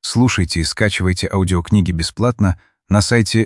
Слушайте и скачивайте аудиокниги бесплатно на сайте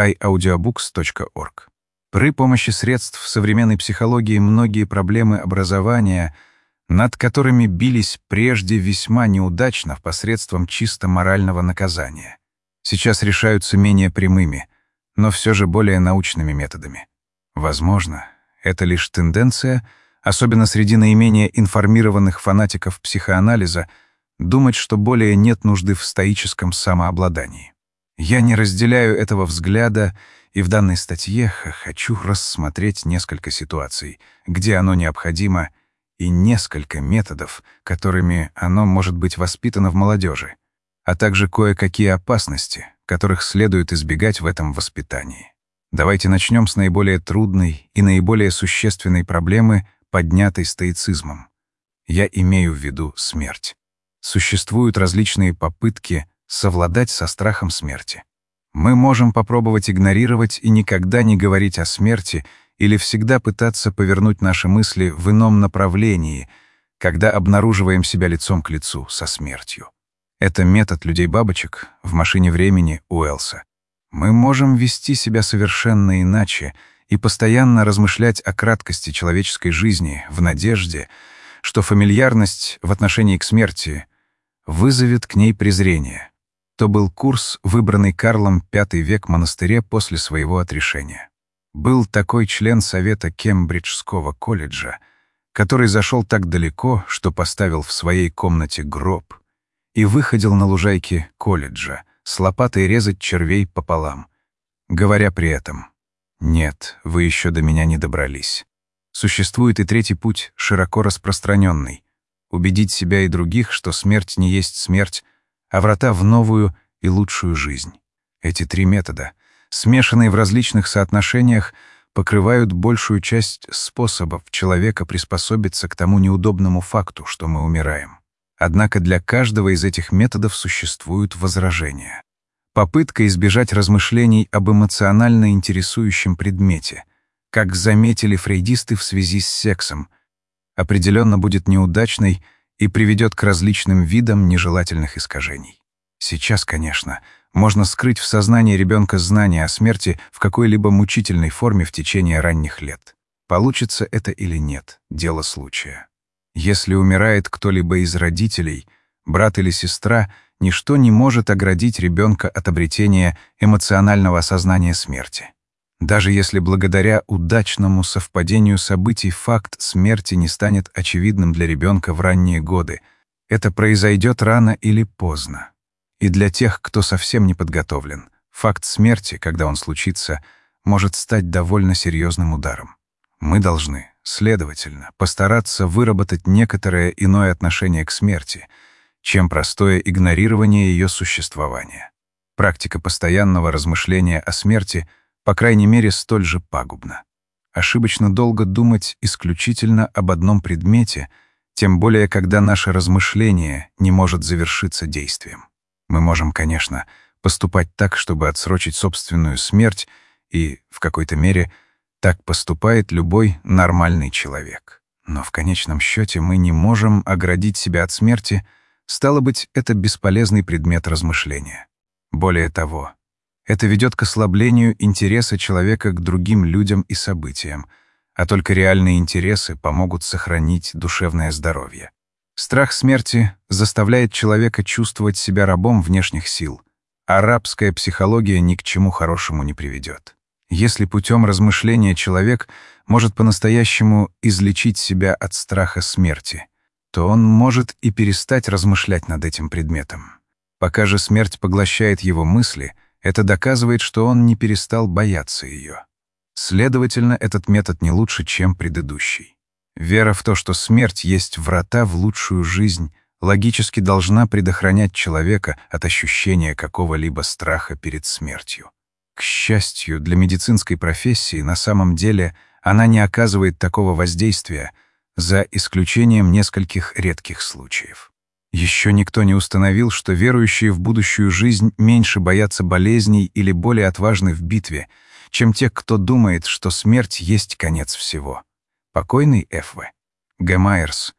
aiaudiobooks.org. При помощи средств современной психологии многие проблемы образования, над которыми бились прежде весьма неудачно посредством чисто морального наказания, сейчас решаются менее прямыми, но все же более научными методами. Возможно, это лишь тенденция, особенно среди наименее информированных фанатиков психоанализа, думать, что более нет нужды в стоическом самообладании. Я не разделяю этого взгляда, и в данной статье хочу рассмотреть несколько ситуаций, где оно необходимо, и несколько методов, которыми оно может быть воспитано в молодежи, а также кое-какие опасности, которых следует избегать в этом воспитании. Давайте начнем с наиболее трудной и наиболее существенной проблемы, поднятой стоицизмом. Я имею в виду смерть. Существуют различные попытки совладать со страхом смерти. Мы можем попробовать игнорировать и никогда не говорить о смерти или всегда пытаться повернуть наши мысли в ином направлении, когда обнаруживаем себя лицом к лицу со смертью. Это метод людей-бабочек в «Машине времени» Уэллса. Мы можем вести себя совершенно иначе и постоянно размышлять о краткости человеческой жизни в надежде, что фамильярность в отношении к смерти вызовет к ней презрение. То был курс, выбранный Карлом V век в монастыре после своего отрешения. Был такой член совета Кембриджского колледжа, который зашел так далеко, что поставил в своей комнате гроб и выходил на лужайке колледжа с лопатой резать червей пополам, говоря при этом: «Нет, вы еще до меня не добрались». Существует и третий путь, широко распространенный — убедить себя и других, что смерть не есть смерть, а врата в новую и лучшую жизнь. Эти три метода, смешанные в различных соотношениях, покрывают большую часть способов человека приспособиться к тому неудобному факту, что мы умираем. Однако для каждого из этих методов существуют возражения. Попытка избежать размышлений об эмоционально интересующем предмете, как заметили фрейдисты в связи с сексом, определенно будет неудачной и приведет к различным видам нежелательных искажений. Сейчас, конечно, можно скрыть в сознании ребенка знание о смерти в какой-либо мучительной форме в течение ранних лет. Получится это или нет — дело случая. Если умирает кто-либо из родителей, брат или сестра, ничто не может оградить ребенка от обретения эмоционального осознания смерти. Даже если благодаря удачному совпадению событий факт смерти не станет очевидным для ребенка в ранние годы, это произойдет рано или поздно. И для тех, кто совсем не подготовлен, факт смерти, когда он случится, может стать довольно серьезным ударом. Мы должны, следовательно, постараться выработать некоторое иное отношение к смерти, чем простое игнорирование ее существования. Практика постоянного размышления о смерти — по крайней мере, столь же пагубно. Ошибочно долго думать исключительно об одном предмете, тем более, когда наше размышление не может завершиться действием. Мы можем, конечно, поступать так, чтобы отсрочить собственную смерть, и, в какой-то мере, так поступает любой нормальный человек. Но в конечном счете мы не можем оградить себя от смерти, стало быть, это бесполезный предмет размышления. Более того, это ведет к ослаблению интереса человека к другим людям и событиям, а только реальные интересы помогут сохранить душевное здоровье. Страх смерти заставляет человека чувствовать себя рабом внешних сил, а рабская психология ни к чему хорошему не приведет. Если путем размышления человек может по-настоящему излечить себя от страха смерти, то он может и перестать размышлять над этим предметом. Пока же смерть поглощает его мысли, это доказывает, что он не перестал бояться ее. Следовательно, этот метод не лучше, чем предыдущий. Вера в то, что смерть есть врата в лучшую жизнь, логически должна предохранять человека от ощущения какого-либо страха перед смертью. К счастью, для медицинской профессии на самом деле она не оказывает такого воздействия, за исключением нескольких редких случаев. Еще никто не установил, что верующие в будущую жизнь меньше боятся болезней или более отважны в битве, чем те, кто думает, что смерть есть конец всего. Покойный Ф.В. Г. Майерс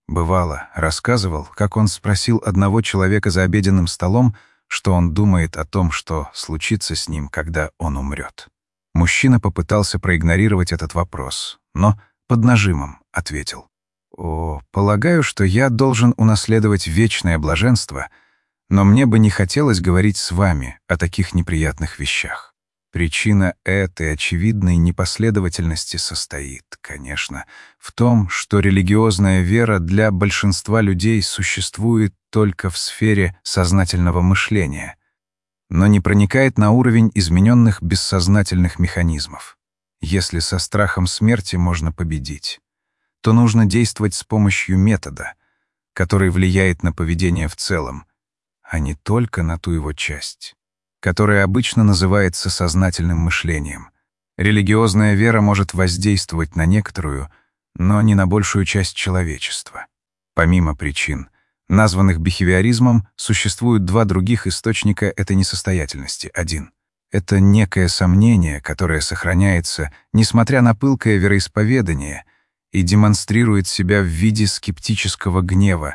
Бывало, рассказывал, как он спросил одного человека за обеденным столом, что он думает о том, что случится с ним, когда он умрет. Мужчина попытался проигнорировать этот вопрос, но под нажимом ответил: «О, полагаю, что я должен унаследовать вечное блаженство, но мне бы не хотелось говорить с вами о таких неприятных вещах». Причина этой очевидной непоследовательности состоит, конечно, в том, что религиозная вера для большинства людей существует только в сфере сознательного мышления, но не проникает на уровень измененных бессознательных механизмов. Если со страхом смерти можно победить, то нужно действовать с помощью метода, который влияет на поведение в целом, а не только на ту его часть, которое обычно называется сознательным мышлением. Религиозная вера может воздействовать на некоторую, но не на большую часть человечества. Помимо причин, названных бихевиоризмом, существуют два других источника этой несостоятельности. Один — это некое сомнение, которое сохраняется, несмотря на пылкое вероисповедание, и демонстрирует себя в виде скептического гнева.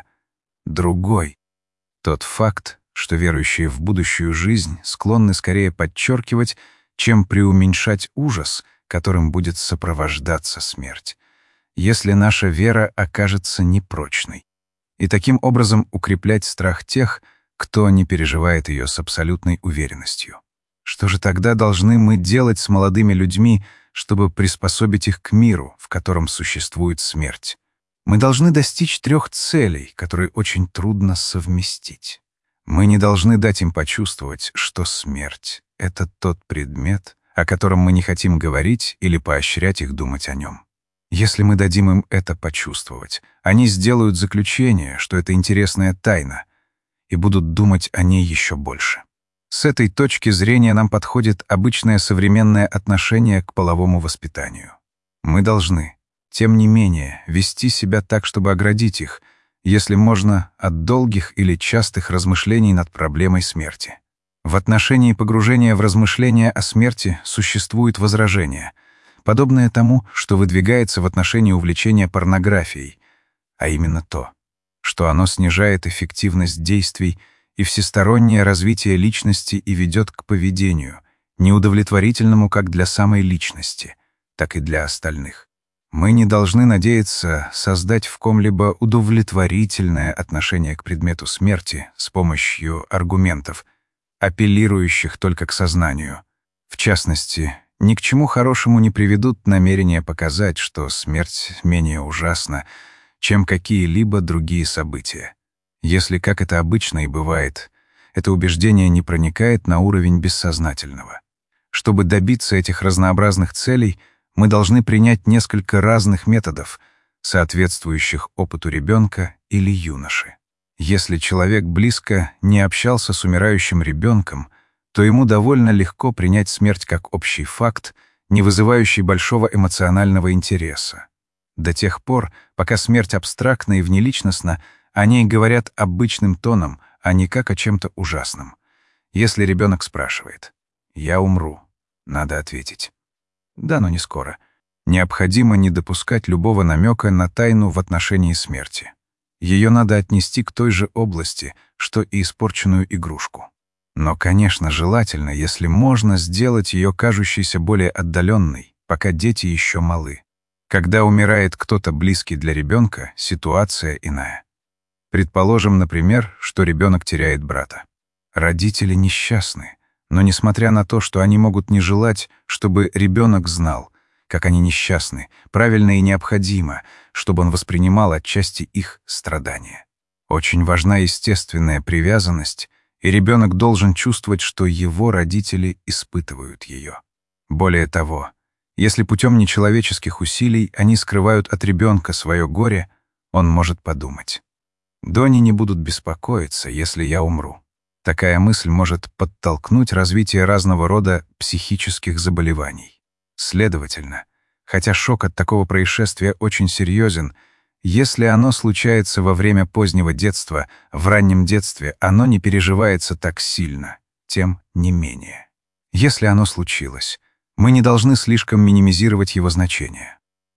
Другой — тот факт, что верующие в будущую жизнь склонны скорее подчеркивать, чем преуменьшать ужас, которым будет сопровождаться смерть, если наша вера окажется непрочной, и таким образом укреплять страх тех, кто не переживает ее с абсолютной уверенностью. Что же тогда должны мы делать с молодыми людьми, чтобы приспособить их к миру, в котором существует смерть? Мы должны достичь 3 целей, которые очень трудно совместить. Мы не должны дать им почувствовать, что смерть — это тот предмет, о котором мы не хотим говорить или поощрять их думать о нем. Если мы дадим им это почувствовать, они сделают заключение, что это интересная тайна, и будут думать о ней еще больше. С этой точки зрения нам подходит обычное современное отношение к половому воспитанию. Мы должны, тем не менее, вести себя так, чтобы оградить их, если можно, от долгих или частых размышлений над проблемой смерти. В отношении погружения в размышления о смерти существует возражение, подобное тому, что выдвигается в отношении увлечения порнографией, а именно то, что оно снижает эффективность действий и всестороннее развитие личности и ведет к поведению, неудовлетворительному как для самой личности, так и для остальных. Мы не должны надеяться создать в ком-либо удовлетворительное отношение к предмету смерти с помощью аргументов, апеллирующих только к сознанию. В частности, ни к чему хорошему не приведут намерения показать, что смерть менее ужасна, чем какие-либо другие события. Если, как это обычно и бывает, это убеждение не проникает на уровень бессознательного. Чтобы добиться этих разнообразных целей, мы должны принять несколько разных методов, соответствующих опыту ребенка или юноши. Если человек близко не общался с умирающим ребенком, то ему довольно легко принять смерть как общий факт, не вызывающий большого эмоционального интереса. До тех пор, пока смерть абстрактна и внеличностна, о ней говорят обычным тоном, а не как о чем-то ужасном. Если ребенок спрашивает «Я умру», надо ответить «Да, но не скоро». Необходимо не допускать любого намека на тайну в отношении смерти. Ее надо отнести к той же области, что и испорченную игрушку. Но, конечно, желательно, если можно, сделать ее кажущейся более отдаленной, пока дети еще малы. Когда умирает кто-то близкий для ребенка, ситуация иная. Предположим, например, что ребенок теряет брата. Родители несчастны, но несмотря на то, что они могут не желать, чтобы ребенок знал, как они несчастны, правильно и необходимо, чтобы он воспринимал отчасти их страдания. Очень важна естественная привязанность, и ребенок должен чувствовать, что его родители испытывают ее. Более того, если путем нечеловеческих усилий они скрывают от ребенка свое горе, он может подумать: «Дони не будут беспокоиться, если я умру». Такая мысль может подтолкнуть развитие разного рода психических заболеваний. Следовательно, хотя шок от такого происшествия очень серьезен, если оно случается во время позднего детства, в раннем детстве оно не переживается так сильно, тем не менее. Если оно случилось, мы не должны слишком минимизировать его значение.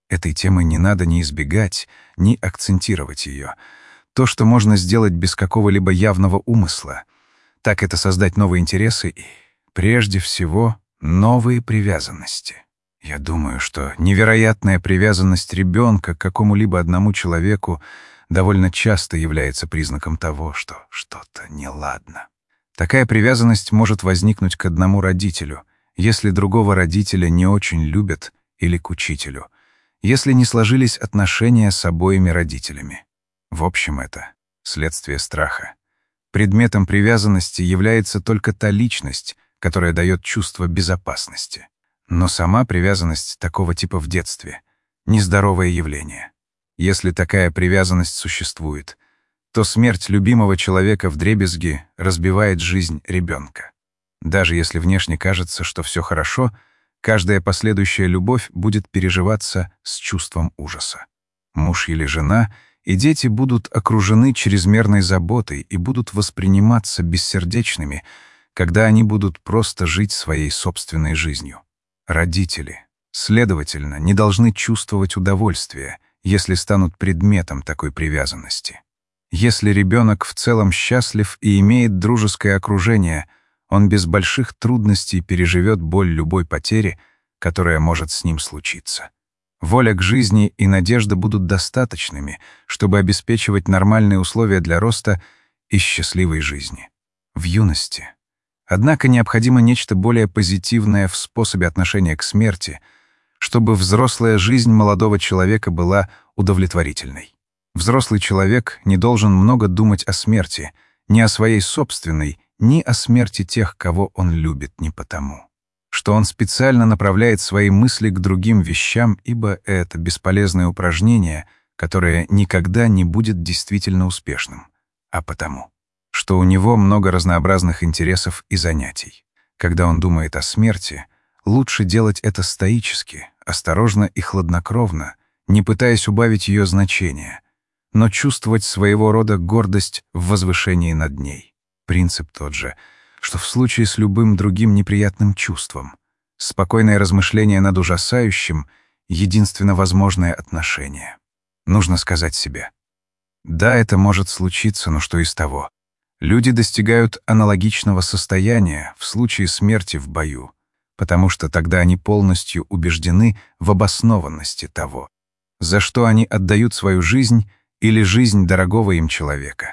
Этой темы не надо ни избегать, ни акцентировать ее. То, что можно сделать без какого-либо явного умысла. Так это создать новые интересы и, прежде всего, новые привязанности. Я думаю, что невероятная привязанность ребенка к какому-либо одному человеку довольно часто является признаком того, что что-то неладно. Такая привязанность может возникнуть к одному родителю, если другого родителя не очень любят, или к учителю, если не сложились отношения с обоими родителями. В общем, это следствие страха. Предметом привязанности является только та личность, которая дает чувство безопасности. Но сама привязанность такого типа в детстве — нездоровое явление. Если такая привязанность существует, то смерть любимого человека вдребезги разбивает жизнь ребенка. Даже если внешне кажется, что все хорошо, каждая последующая любовь будет переживаться с чувством ужаса. Муж или жена и дети будут окружены чрезмерной заботой и будут восприниматься бессердечными, когда они будут просто жить своей собственной жизнью. Родители, следовательно, не должны чувствовать удовольствия, если станут предметом такой привязанности. Если ребенок в целом счастлив и имеет дружеское окружение, он без больших трудностей переживет боль любой потери, которая может с ним случиться. Воля к жизни и надежда будут достаточными, чтобы обеспечивать нормальные условия для роста и счастливой жизни. В юности. Однако необходимо нечто более позитивное в способе отношения к смерти, чтобы взрослая жизнь молодого человека была удовлетворительной. Взрослый человек не должен много думать о смерти, ни о своей собственной, ни о смерти тех, кого он любит, не потому, что он специально направляет свои мысли к другим вещам, ибо это бесполезное упражнение, которое никогда не будет действительно успешным, а потому, что у него много разнообразных интересов и занятий. Когда он думает о смерти, лучше делать это стоически, осторожно и хладнокровно, не пытаясь убавить ее значение, но чувствовать своего рода гордость в возвышении над ней. Принцип тот же, что в случае с любым другим неприятным чувством. Спокойное размышление над ужасающим — единственно возможное отношение. Нужно сказать себе: да, это может случиться, но что из того? Люди достигают аналогичного состояния в случае смерти в бою, потому что тогда они полностью убеждены в обоснованности того, за что они отдают свою жизнь или жизнь дорогого им человека.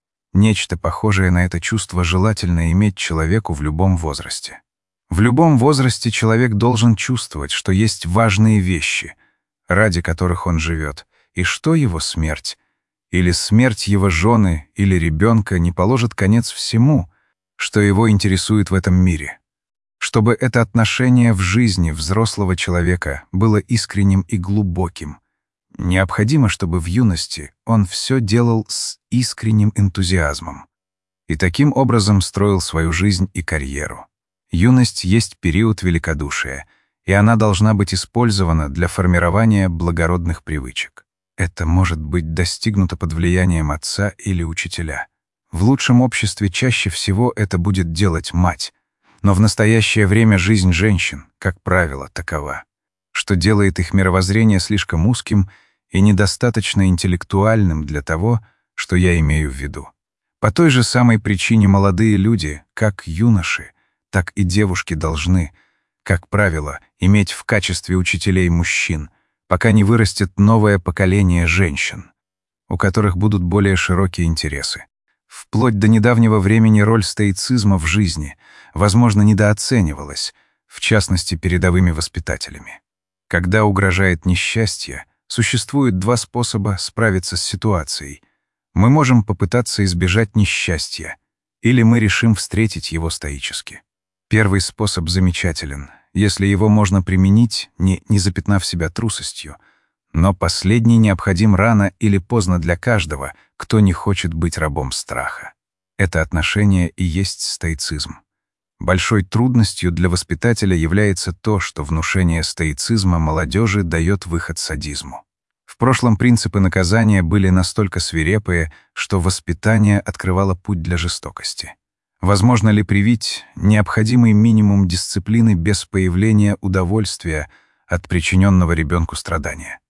Нечто похожее на это чувство желательно иметь человеку в любом возрасте. В любом возрасте человек должен чувствовать, что есть важные вещи, ради которых он живет, и что его смерть, или смерть его жены или ребенка не положит конец всему, что его интересует в этом мире. Чтобы это отношение в жизни взрослого человека было искренним и глубоким, необходимо, чтобы в юности он все делал с искренним энтузиазмом и таким образом строил свою жизнь и карьеру. Юность есть период великодушия, и она должна быть использована для формирования благородных привычек. Это может быть достигнуто под влиянием отца или учителя. В лучшем обществе чаще всего это будет делать мать, но в настоящее время жизнь женщин, как правило, такова, что делает их мировоззрение слишком узким и недостаточно интеллектуальным для того, что я имею в виду. По той же самой причине молодые люди, как юноши, так и девушки должны, как правило, иметь в качестве учителей мужчин, пока не вырастет новое поколение женщин, у которых будут более широкие интересы. Вплоть до недавнего времени роль стоицизма в жизни, возможно, недооценивалась, в частности, передовыми воспитателями. Когда угрожает несчастье, существует два способа справиться с ситуацией. Мы можем попытаться избежать несчастья, или мы решим встретить его стоически. Первый способ замечателен, если его можно применить, не запятнав себя трусостью, но последний необходим рано или поздно для каждого, кто не хочет быть рабом страха. Это отношение и есть стоицизм. Большой трудностью для воспитателя является то, что внушение стоицизма молодежи дает выход садизму. В прошлом принципы наказания были настолько свирепые, что воспитание открывало путь для жестокости. Возможно ли привить необходимый минимум дисциплины без появления удовольствия от причиненного ребенку страдания?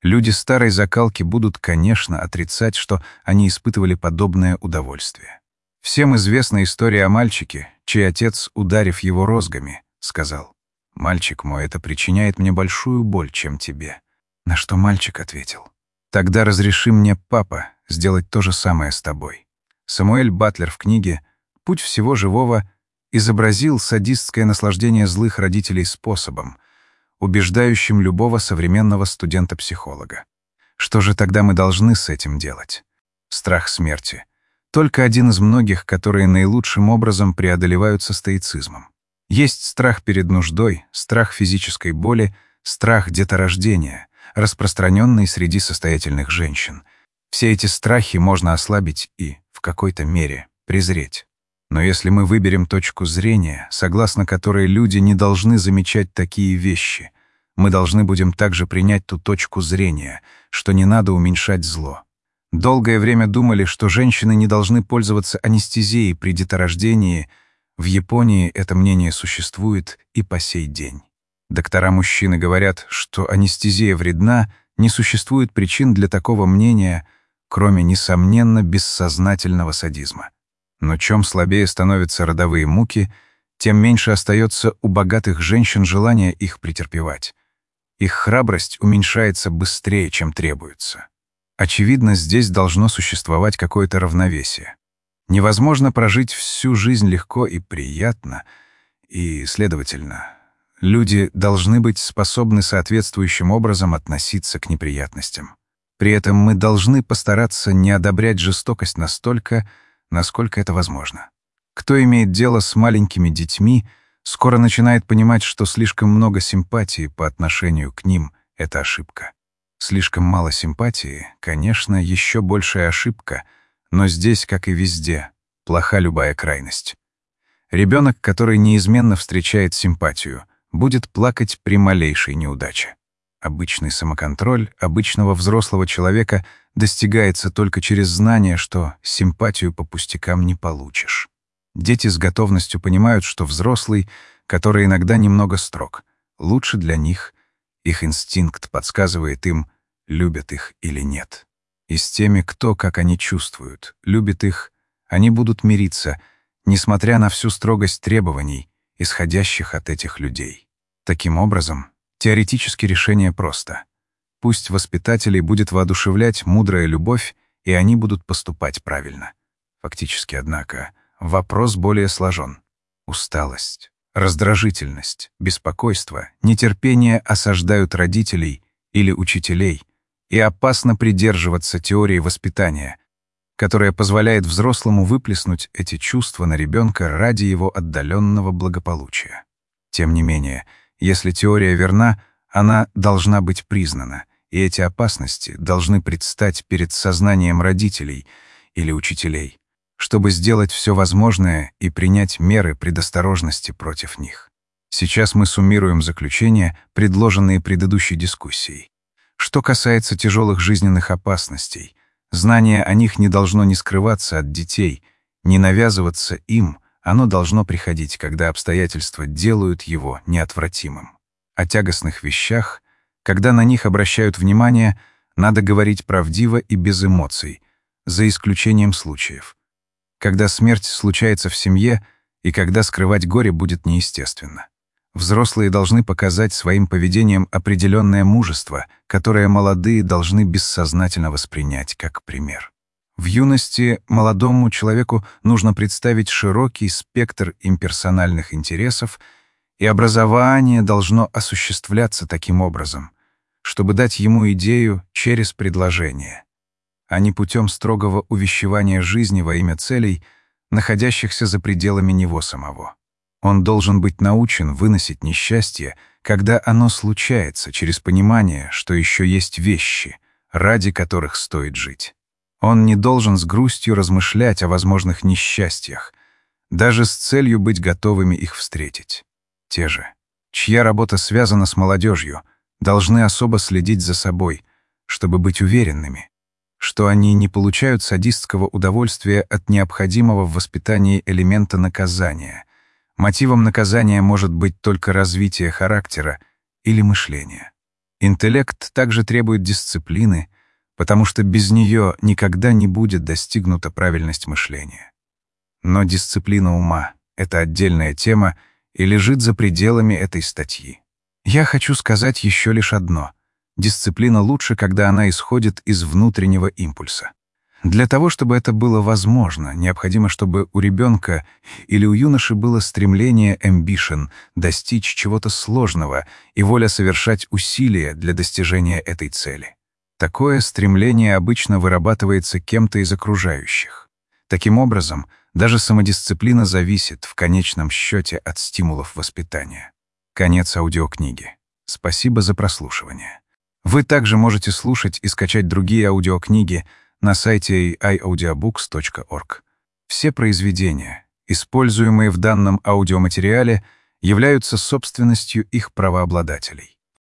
Люди старой закалки будут, конечно, отрицать, что они испытывали подобное удовольствие. «Всем известна история о мальчике, чей отец, ударив его розгами, сказал: «Мальчик мой, это причиняет мне большую боль, чем тебе». На что мальчик ответил: «Тогда разреши мне, папа, сделать то же самое с тобой». Самуэль Батлер в книге «Путь всего живого» изобразил садистское наслаждение злых родителей способом, убеждающим любого современного студента-психолога. Что же тогда мы должны с этим делать? Страх смерти — только один из многих, которые наилучшим образом преодолеваются стоицизмом. Есть страх перед нуждой, страх физической боли, страх деторождения, распространенный среди состоятельных женщин. Все эти страхи можно ослабить и, в какой-то мере, презреть. Но если мы выберем точку зрения, согласно которой люди не должны замечать такие вещи, мы должны будем также принять ту точку зрения, что не надо уменьшать зло. Долгое время думали, что женщины не должны пользоваться анестезией при деторождении. В Японии это мнение существует и по сей день. Доктора-мужчины говорят, что анестезия вредна, не существует причин для такого мнения, кроме, несомненно, бессознательного садизма. Но чем слабее становятся родовые муки, тем меньше остается у богатых женщин желания их претерпевать. Их храбрость уменьшается быстрее, чем требуется. Очевидно, здесь должно существовать какое-то равновесие. Невозможно прожить всю жизнь легко и приятно, и, следовательно, люди должны быть способны соответствующим образом относиться к неприятностям. При этом мы должны постараться не одобрять жестокость настолько, насколько это возможно. Кто имеет дело с маленькими детьми, скоро начинает понимать, что слишком много симпатии по отношению к ним — это ошибка. Слишком мало симпатии, конечно, еще большая ошибка, но здесь, как и везде, плоха любая крайность. Ребенок, который неизменно встречает симпатию, будет плакать при малейшей неудаче. Обычный самоконтроль обычного взрослого человека достигается только через знание, что симпатию по пустякам не получишь. Дети с готовностью понимают, что взрослый, который иногда немного строг, лучше для них. Их инстинкт подсказывает им, любят их или нет. И с теми, кто, как они чувствуют, любит их, они будут мириться, несмотря на всю строгость требований, исходящих от этих людей. Таким образом, теоретически решение просто. Пусть воспитателей будет воодушевлять мудрая любовь, и они будут поступать правильно. Фактически, однако, вопрос более сложен. Усталость, раздражительность, беспокойство, нетерпение осаждают родителей или учителей, и опасно придерживаться теории воспитания, которая позволяет взрослому выплеснуть эти чувства на ребенка ради его отдаленного благополучия. Тем не менее, если теория верна, она должна быть признана, и эти опасности должны предстать перед сознанием родителей или учителей, чтобы сделать все возможное и принять меры предосторожности против них. Сейчас мы суммируем заключения, предложенные предыдущей дискуссией. Что касается тяжелых жизненных опасностей, знание о них не должно ни скрываться от детей, ни навязываться им, оно должно приходить, когда обстоятельства делают его неотвратимым. О тягостных вещах, когда на них обращают внимание, надо говорить правдиво и без эмоций, за исключением случаев, когда смерть случается в семье и когда скрывать горе будет неестественно. Взрослые должны показать своим поведением определенное мужество, которое молодые должны бессознательно воспринять как пример. В юности молодому человеку нужно представить широкий спектр имперсональных интересов, и образование должно осуществляться таким образом, чтобы дать ему идею через предложение, а не путем строгого увещевания жизни во имя целей, находящихся за пределами него самого. Он должен быть научен выносить несчастье, когда оно случается, через понимание, что еще есть вещи, ради которых стоит жить. Он не должен с грустью размышлять о возможных несчастьях, даже с целью быть готовыми их встретить. Те же, чья работа связана с молодежью, должны особо следить за собой, чтобы быть уверенными, что они не получают садистского удовольствия от необходимого в воспитании элемента наказания. Мотивом наказания может быть только развитие характера или мышления. Интеллект также требует дисциплины, потому что без нее никогда не будет достигнута правильность мышления. Но дисциплина ума — это отдельная тема и лежит за пределами этой статьи. Я хочу сказать еще лишь одно. Дисциплина лучше, когда она исходит из внутреннего импульса. Для того, чтобы это было возможно, необходимо, чтобы у ребенка или у юноши было стремление ambition достичь чего-то сложного и воля совершать усилия для достижения этой цели. Такое стремление обычно вырабатывается кем-то из окружающих. Таким образом, даже самодисциплина зависит в конечном счете от стимулов воспитания. Конец аудиокниги. Спасибо за прослушивание. Вы также можете слушать и скачать другие аудиокниги на сайте iaudiobooks.org. Все произведения, используемые в данном аудиоматериале, являются собственностью их правообладателей.